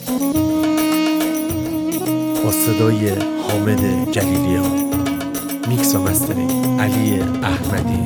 با صدای حامد جلیلی ها، میکس و مسترینگ علی احمدی.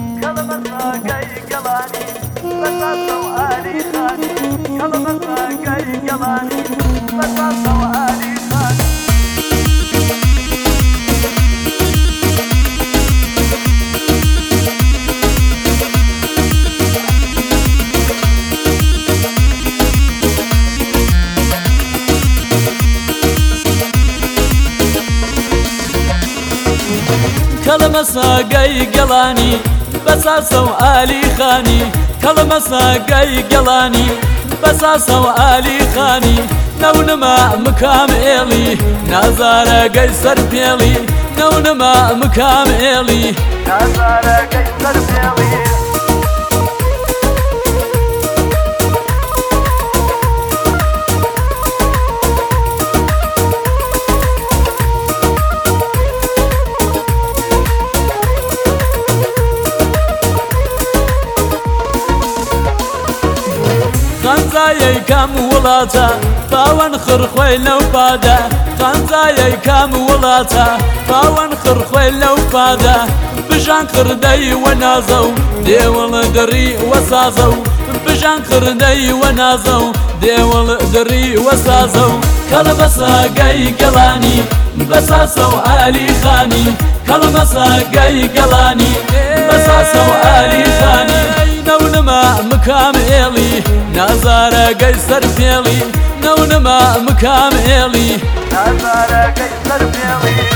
كلمة ساقي قلاني بساسة وآلي خاني كلمة ساقي قلاني بساسة وآلي خاني نونما مكام إلي نازار قيسر بيلي نونما مكام إلي نازار قيسر بيلي خانزاي كام ولاتا باوان خرخوي لو بادا خانزاي كام ولاتا باوان خرخوي لو بادا بجان خردي ونازو ديول دري وسازو بجان خردي ونازو ديول دري وسازو كلبسا قاي قلاني بساسو آلي خاني كلبسا قاي قلاني بساسو آلي خاني نونما مكام إلي نازار قيسر بيلي نونما مكام إلي نازار قيسر بيلي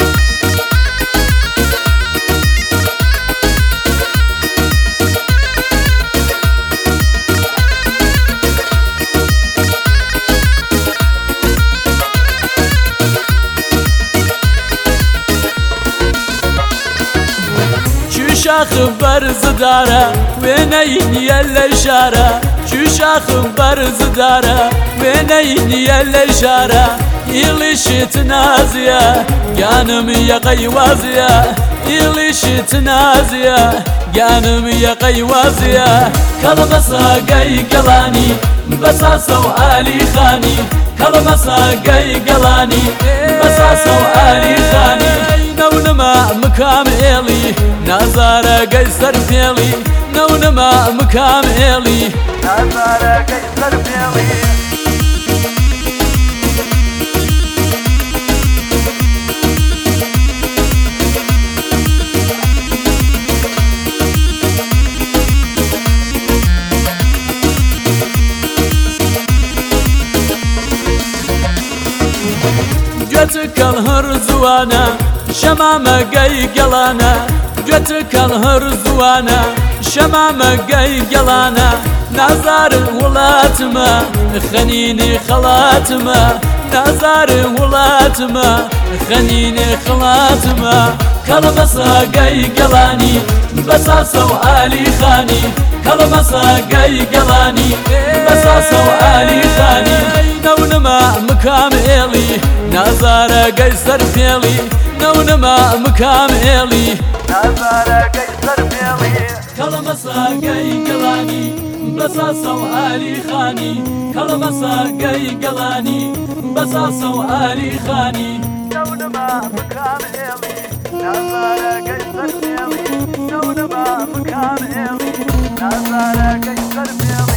شاخ برز داره وينين يلا شاره شاخ برز داره وينين يلا شاره يليش تنازيه جانم يا قيوازيه يليش تنازيه جانم يا قيوازيه كلمسا قاي قلاني بساسه وآلي خاني كلمسا قاي قلاني بساسه وآلي خاني نونما مكام إلي نازار قيسر بيلي نونما مكام إلي نازار قيسر بيلي جوتك الهرزوانا شمامة قاي قلانا جوتك الهرزوانا شمامة قاي قلانا نازار ولاتما خنيني خلاتما نازار ولاتما خنيني خلاتما كلمسا قاي قلاني بساسة وآلي خاني كلمسا قاي قلاني بساسة وآلي خاني نونما مكام إلي نازار قيسر بيلي نونما مكام إلي نازار قيسر بيلي كلمسا قاي قلاني بساسة وآلي خاني كلمسا قاي قلاني بساسة وآلي خاني نونما مكام إلي نازار قيسر بيلي نونما مكام إلي نازار قيسر بيلي